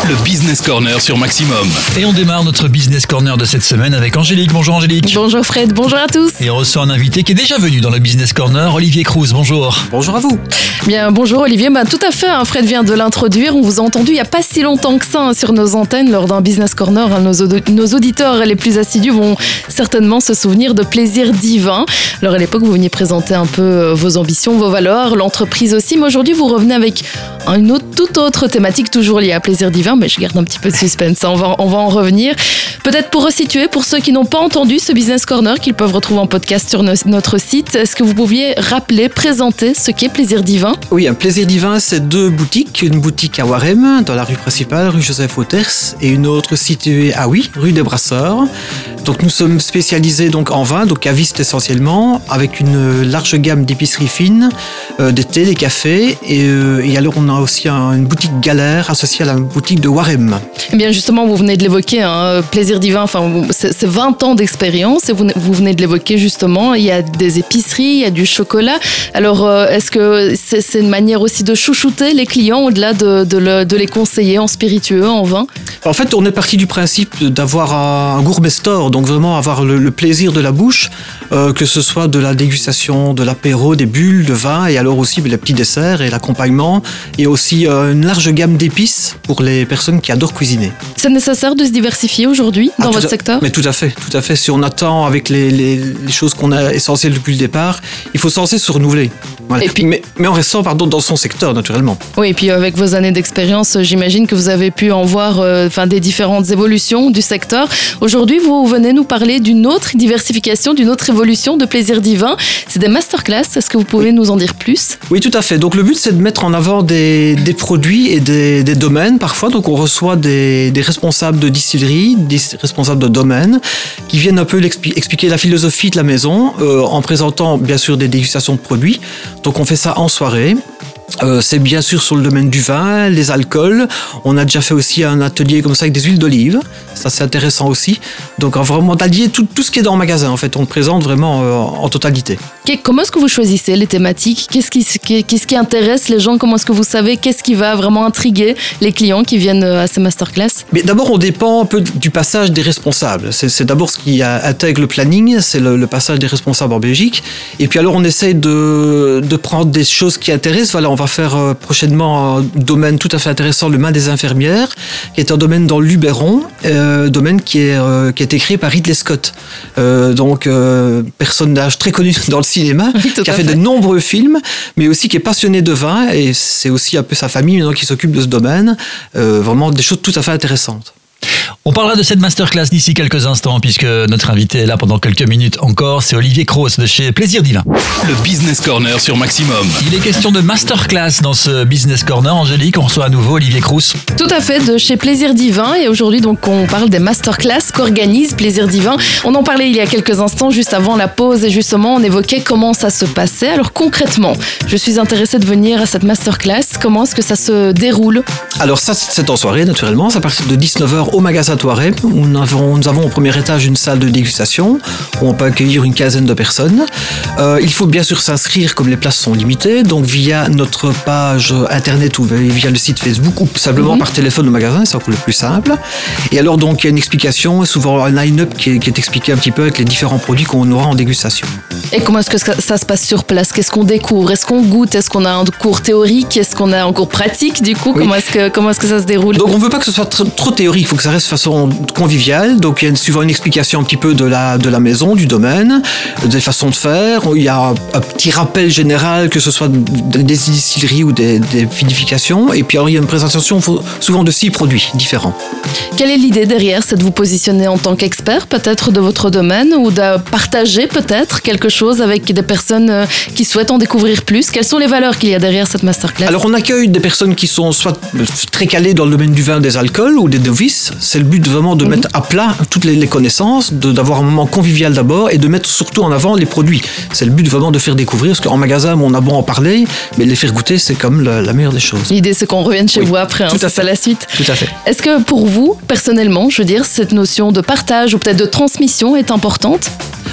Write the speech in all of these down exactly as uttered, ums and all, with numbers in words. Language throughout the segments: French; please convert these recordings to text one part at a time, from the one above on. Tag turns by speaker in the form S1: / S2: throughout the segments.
S1: Le Business Corner sur Maximum.
S2: Et on démarre notre Business Corner de cette semaine avec Angélique. Bonjour Angélique.
S3: Bonjour Fred, bonjour à tous.
S2: Et on reçoit un invité qui est déjà venu dans le Business Corner, Olivier Cruz. Bonjour.
S4: Bonjour à vous.
S3: Bien, bonjour Olivier. Bah, tout à fait, hein, Fred vient de l'introduire. On vous a entendu il n'y a pas si longtemps que ça hein, sur nos antennes lors d'un Business Corner. Hein, nos, nos auditeurs les plus assidus vont certainement se souvenir de Plaisir Divin. Alors à l'époque, vous veniez présenter un peu vos ambitions, vos valeurs, l'entreprise aussi. Mais aujourd'hui, vous revenez avec une autre, toute autre thématique, toujours liée à Plaisir Divin. Mais je garde un petit peu de suspense, hein, on, va, on va en revenir. Peut-être pour resituer, pour ceux qui n'ont pas entendu ce Business Corner, qu'ils peuvent retrouver en podcast sur no- notre site, est-ce que vous pouviez rappeler, présenter ce qu'est Plaisir Divin ?
S4: Oui, un Plaisir Divin, c'est deux boutiques. Une boutique à Warem, dans la rue principale, rue Joseph Hauters, et une autre située à Oui, rue des Brasseurs. Donc nous sommes spécialisés donc en vin, donc cavistes essentiellement, avec une large gamme d'épiceries fines, euh, des thés, des cafés, et, euh, et alors on a aussi un, une boutique Galère associée à la boutique de Warem.
S3: Eh bien justement, vous venez de l'évoquer, hein, Plaisir Divin, enfin, c'est, c'est vingt ans d'expérience et vous, vous venez de l'évoquer justement, il y a des épiceries, il y a du chocolat. Alors euh, est-ce que c'est, c'est une manière aussi de chouchouter les clients au-delà de, de, le, de les conseiller en spiritueux, en vin ?
S4: En fait, on est parti du principe d'avoir un gourmet store, donc vraiment avoir le, le plaisir de la bouche, euh, que ce soit de la dégustation, de l'apéro, des bulles, de vin, et alors aussi les petits desserts et l'accompagnement, et aussi euh, une large gamme d'épices pour les personnes qui adorent cuisiner.
S3: C'est nécessaire de se diversifier aujourd'hui dans
S4: ah,
S3: votre
S4: à,
S3: secteur ?
S4: Mais tout à fait, tout à fait. Si on attend avec les, les, les choses qu'on a essentielles depuis le départ, il faut censé se renouveler. Voilà.
S3: Et puis,
S4: mais, mais en restant pardon, dans son secteur, naturellement.
S3: Oui, et puis avec vos années d'expérience, j'imagine que vous avez pu en voir euh, enfin, des différentes évolutions du secteur. Aujourd'hui, vous venez nous parler d'une autre diversification, d'une autre évolution de Plaisir Divin. C'est des masterclass. Est-ce que vous pouvez oui. nous en dire plus ?
S4: Oui, tout à fait. Donc le but, c'est de mettre en avant des, des produits et des, des domaines parfois. Donc on reçoit des, des responsables de distillerie, des responsables de domaines qui viennent un peu expliquer la philosophie de la maison euh, en présentant bien sûr des dégustations de produits. Donc on fait ça en soirée. Euh, c'est bien sûr sur le domaine du vin, les alcools. On a déjà fait aussi un atelier comme ça avec des huiles d'olive. Ça, c'est intéressant aussi. Donc, vraiment d'allier tout, tout ce qui est dans le magasin. En fait, on le présente vraiment euh, en totalité.
S3: Comment est-ce que vous choisissez les thématiques ? Qu'est-ce qui, qu'est-ce qui intéresse les gens ? Comment est-ce que vous savez qu'est-ce qui va vraiment intriguer les clients qui viennent à ces masterclass ?
S4: Mais d'abord, on dépend un peu du passage des responsables. C'est, c'est d'abord ce qui intègre le planning, c'est le, le passage des responsables en Belgique. Et puis alors, on essaye de, de prendre des choses qui intéressent. Voilà, on va faire euh, prochainement un domaine tout à fait intéressant, le Main des infirmières, qui est un domaine dans le Luberon, euh, domaine qui, est, euh, qui a été créé par Ridley Scott. Euh, donc, euh, personnage très connu dans le cinéma,
S3: oui,
S4: qui a fait,
S3: fait
S4: de nombreux films, mais aussi qui est passionné de vin, et c'est aussi un peu sa famille maintenant qui s'occupe de ce domaine. Euh, vraiment des choses tout à fait intéressantes.
S2: On parlera de cette masterclass d'ici quelques instants puisque notre invité est là pendant quelques minutes encore. C'est Olivier Cruz de chez Plaisir Divin.
S1: Le Business Corner sur Maximum.
S2: Il est question de masterclass dans ce Business Corner. Angélique, on reçoit à nouveau Olivier Cruz.
S3: Tout à fait, de chez Plaisir Divin. Et aujourd'hui, donc, on parle des masterclass qu'organise Plaisir Divin. On en parlait il y a quelques instants, juste avant la pause. Et justement, on évoquait comment ça se passait. Alors concrètement, je suis intéressée de venir à cette masterclass. Comment est-ce que ça se déroule ?
S4: Alors ça, c'est en soirée, naturellement. C'est à partir de dix-neuf heures au magasin Toirem, où nous avons, nous avons au premier étage une salle de dégustation où on peut accueillir une quinzaine de personnes. Euh, il faut bien sûr s'inscrire comme les places sont limitées, donc via notre page internet ou via le site Facebook ou simplement mm-hmm. par téléphone au magasin, c'est encore le plus simple. Et alors donc il y a une explication et souvent un line-up qui est, qui est expliqué un petit peu avec les différents produits qu'on aura en dégustation.
S3: Et comment est-ce que ça, ça se passe sur place ? Qu'est-ce qu'on découvre ? Est-ce qu'on goûte ? Est-ce qu'on a un cours théorique ? Est-ce qu'on a un cours pratique du coup ? Oui. Comment est-ce que, comment est-ce que ça se déroule ?
S4: Donc on ne veut pas que ce soit trop, trop théorique, il faut que ça reste de façon conviviale. Donc il y a souvent une explication un petit peu de la, de la maison, du domaine, des façons de faire. Il y a un, un petit rappel général, que ce soit des distilleries ou des, des vinifications. Et puis alors, il y a une présentation souvent de six produits différents.
S3: Quelle est l'idée derrière ? C'est de vous positionner en tant qu'expert peut-être de votre domaine ou de partager peut-être quelque chose avec des personnes qui souhaitent en découvrir plus ? Quelles sont les valeurs qu'il y a derrière cette masterclass ?
S4: Alors on accueille des personnes qui sont soit très calées dans le domaine du vin, des alcools ou des novices. C'est le but vraiment de mmh. mettre à plat toutes les, les connaissances, de, d'avoir un moment convivial d'abord et de mettre surtout en avant les produits. C'est le but vraiment de faire découvrir, parce qu'en magasin on a beau en parler, mais les faire goûter c'est comme la, la meilleure des choses.
S3: L'idée c'est qu'on revienne chez
S4: oui,
S3: vous après, hein, c'est ça la suite.
S4: Tout à fait.
S3: Est-ce que pour vous, personnellement, je veux dire, cette notion de partage ou peut-être de transmission est importante ?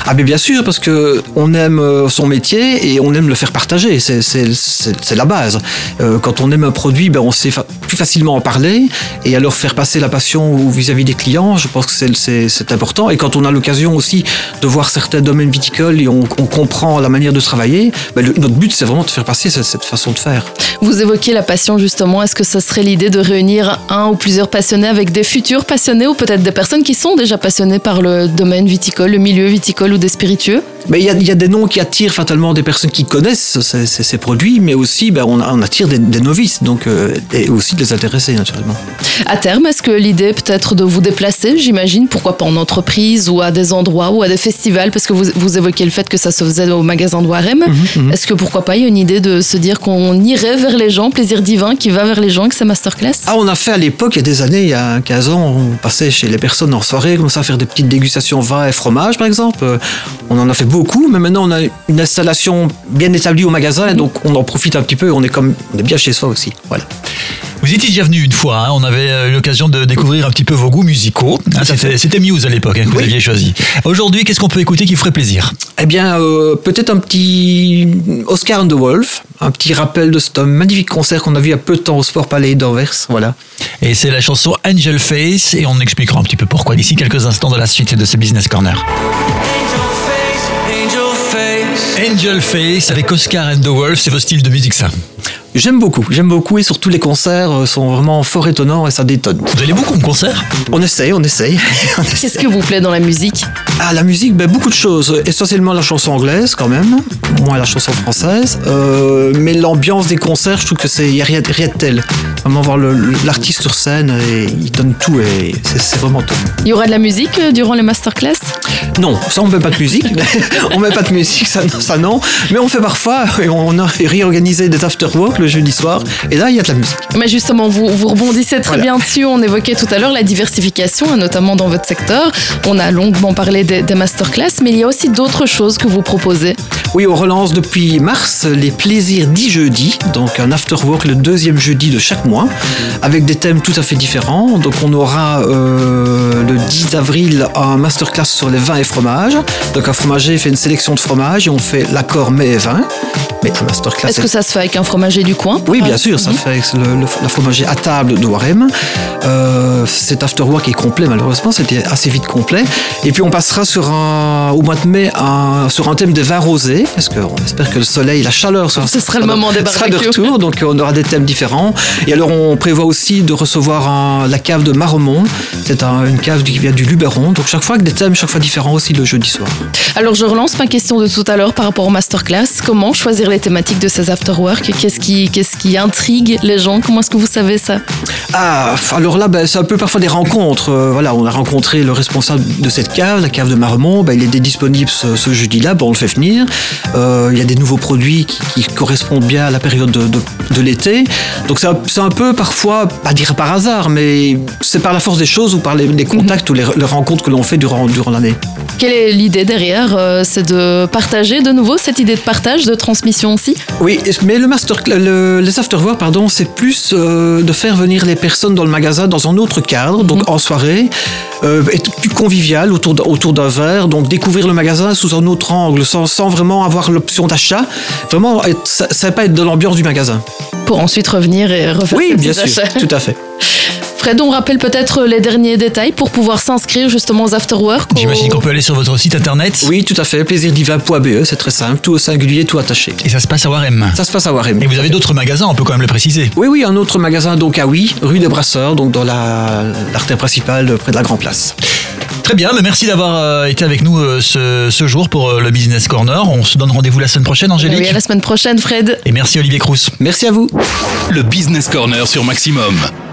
S4: Ah mais bien sûr, parce que on aime son métier et on aime le faire partager, c'est, c'est, c'est, c'est la base. Euh, quand on aime un produit, ben on sait fa- plus facilement en parler, et alors faire passer la passion vis-à-vis des clients, je pense que c'est, c'est, c'est important. Et quand on a l'occasion aussi de voir certains domaines viticoles et on, on comprend la manière de travailler, ben le, notre but c'est vraiment de faire passer cette, cette façon de faire.
S3: Vous évoquez la passion justement, est-ce que ce serait l'idée de réunir un ou plusieurs passionnés avec des futurs passionnés ou peut-être des personnes qui sont déjà passionnées par le domaine viticole, le milieu viticole ou des spiritueux?
S4: Ben, il y a, il y a des noms qui attirent fatalement des personnes qui connaissent ces, ces, ces produits, mais aussi ben, on, on attire des, des novices, donc, euh, et aussi des intéressés naturellement.
S3: À terme, est-ce que l'idée peut-être de vous déplacer, j'imagine, pourquoi pas en entreprise ou à des endroits ou à des festivals, parce que vous, vous évoquez le fait que ça se faisait au magasin de Warem, mmh, mmh. Est-ce que pourquoi pas il y a une idée de se dire qu'on irait vers les gens, plaisir divin qui va vers les gens avec ces masterclass?
S4: Ah, on a fait à l'époque, il y a des années, il y a quinze ans, on passait chez les personnes en soirée, comme ça, à faire des petites dégustations vin et fromage par exemple. Euh, on en a fait beaucoup, mais maintenant on a une installation bien établie au magasin, mmh. donc on en profite un petit peu, on est, comme, on est bien chez soi aussi. Voilà.
S2: Vous étiez déjà venu une fois, hein, on avait eu l'occasion de découvrir un petit peu vos goûts musicaux. Hein, c'était, c'était Muse à l'époque hein, que oui. vous aviez choisi. Aujourd'hui, qu'est-ce qu'on peut écouter qui vous ferait plaisir?
S4: Eh bien, euh, peut-être un petit Oscar and the Wolf, un petit rappel de ce magnifique concert qu'on a vu il y a peu de temps au Sport Palais d'Anvers. Voilà.
S2: Et c'est la chanson Angel Face, et on expliquera un petit peu pourquoi d'ici quelques instants dans la suite de ce Business Corner. Angel Face avec Oscar and the Wolf, c'est votre style de musique ça?
S4: J'aime beaucoup, j'aime beaucoup et surtout les concerts sont vraiment fort étonnants et ça détonne.
S2: Vous allez beaucoup en concert?
S4: On essaye, on essaye. on essaye.
S3: Qu'est-ce que vous plaît dans la musique?
S4: Ah, la musique, ben, beaucoup de choses. Essentiellement la chanson anglaise quand même, moins la chanson française. Euh, mais l'ambiance des concerts, je trouve que c'est y a rien, rien de tel. Vraiment voir le, l'artiste sur scène, et il donne tout et c'est, c'est vraiment top.
S3: Il y aura de la musique durant les masterclass?
S4: Non, ça on ne met pas de musique. on ne met pas de musique, ça, ça non. Mais on fait parfois, et on a réorganisé des after-work le jeudi soir, et là il y a de la musique.
S3: Mais justement, vous, vous rebondissez très
S4: voilà.
S3: bien dessus. On évoquait tout à l'heure la diversification, notamment dans votre secteur. On a longuement parlé des, des masterclass, mais il y a aussi d'autres choses que vous proposez.
S4: Oui, on relance depuis mars les plaisirs dix jeudis, donc un after-work le deuxième jeudi de chaque mois, avec des thèmes tout à fait différents. Donc on aura euh, le dix avril un masterclass sur les vins et fromages. Donc un fromager fait une sélection de fromages et on fait l'accord mets et vin. Mais un masterclass.
S3: Est-ce que ça se fait avec un fromager du coin?
S4: Oui, bien sûr, ça mmh. fait avec le, le, la fromager à table de Warem. Euh, cet afterwork est complet, malheureusement, c'était assez vite complet. Et puis on passera sur un, au mois de mai un, sur un thème des vins rosés, parce qu'on espère que le soleil, la chaleur sera,
S3: ce sera le moment des
S4: sera de retour, donc on aura des thèmes différents. Et alors on prévoit aussi de recevoir un, la cave de Marmont, c'est un, une cave qui vient du Luberon, donc chaque fois avec des thèmes, chaque fois différents aussi le jeudi soir.
S3: Alors je relance ma question de tout à l'heure par rapport au masterclass. Comment choisir les thématiques de ces afterwork? Qu'est-ce qui, qu'est-ce qui intrigue les gens? Comment est-ce que vous savez ça?
S4: Ah, alors là, ben, c'est un peu parfois des rencontres. Euh, voilà, on a rencontré le responsable de cette cave, la cave de Marmont. Ben, il était disponible ce, ce jeudi-là, ben, on le fait venir. Euh, il y a des nouveaux produits qui, qui correspondent bien à la période de, de, de l'été. Donc c'est un, c'est un peu parfois, pas dire par hasard, mais c'est par la force des choses ou par les, les contacts mmh. ou les, les rencontres que l'on fait durant, durant l'année.
S3: Quelle est l'idée derrière? euh, C'est de partager de nouveau, cette idée de partage, de transmission aussi?
S4: Oui, mais le master, le, les afterwork, pardon, c'est plus euh, de faire venir les personnes dans le magasin dans un autre cadre, donc mmh. en soirée, euh, être plus convivial autour, de, autour d'un verre, donc découvrir le magasin sous un autre angle, sans, sans vraiment avoir l'option d'achat. Vraiment, être, ça ne va pas être de l'ambiance du magasin.
S3: Pour ensuite revenir et refaire
S4: oui,
S3: ses
S4: bien
S3: petits
S4: sûr,
S3: achats.
S4: tout à fait.
S3: Fred, on rappelle peut-être les derniers détails pour pouvoir s'inscrire justement aux afterwork.
S2: J'imagine qu'on peut aller sur votre site internet.
S4: Oui, tout à fait, plaisir divin point b e, c'est très simple, tout au singulier, tout attaché.
S2: Et ça se passe à Warem.
S4: Ça se passe à Warem.
S2: Et vous avez d'autres magasins, on peut quand même le préciser.
S4: Oui, oui, un autre magasin donc à Oui, rue des Brasseurs, donc dans la, l'artère principale près de la Grand Place.
S2: Très bien, mais merci d'avoir euh, été avec nous euh, ce, ce jour pour euh, le Business Corner. On se donne rendez-vous la semaine prochaine, Angélique.
S3: Oui, à la semaine prochaine, Fred.
S2: Et merci Olivier Crous.
S4: Merci à vous.
S1: Le Business Corner sur Maximum.